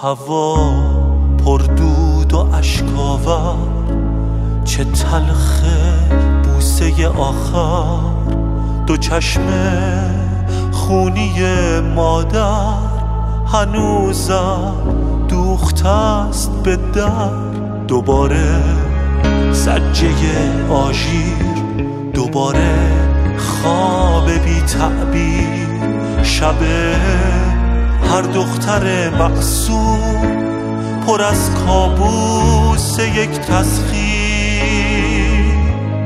هوا پردود و اشک‌آور، چه تلخه بوسه آخر. دو چشم خونی مادر هنوزم دوخته است به در. دوباره زجه آژیر، دوباره خواب بی تعبیر. شب هر دختر معصوم پر از کابوس یک تسخیر.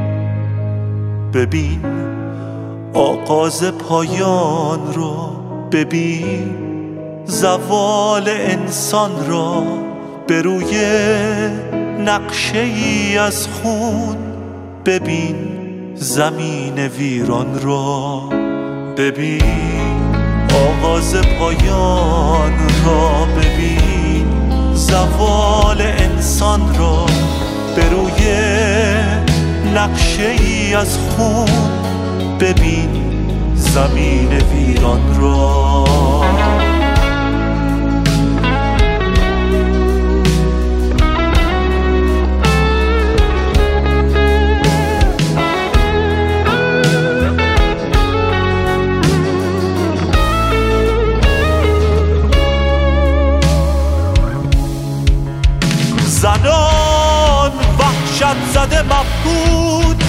ببین آغاز پایان رو، ببین زوال انسان را. به روی نقشه ای از خون ببین زمین ویران را. ببین آغاز پایان را، ببین زوال انسان را. به روی نقشه ای از خون ببین زمین ویران را. زنان وحشت زده مفقود،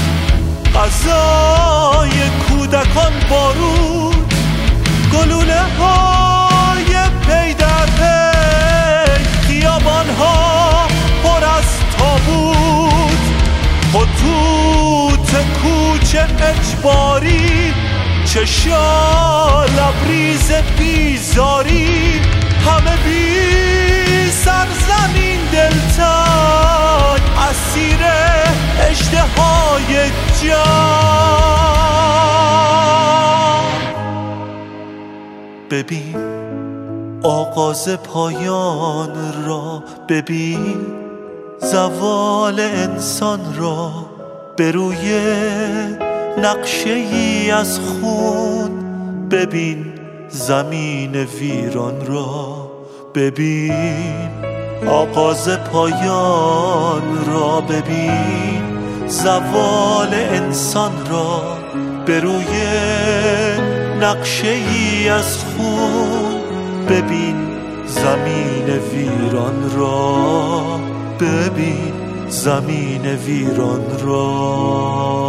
غذای کودکان بارود. گلوله های پی در پی، خیابان ها پر از تابوت. خطوط کوچه اجباری، چشا لبریز بیزاری. همه بی سرزمین دلتنگ، اسیر اژدهای جان. ببین آغاز پایان را، ببین زوال انسان را. به روی نقشه ای از خون ببین زمین ویران را. ببین آغاز پایان را، ببین زوال انسان را. به روی نقشه ای از خون ببین زمین ویران را. ببین زمین ویران را.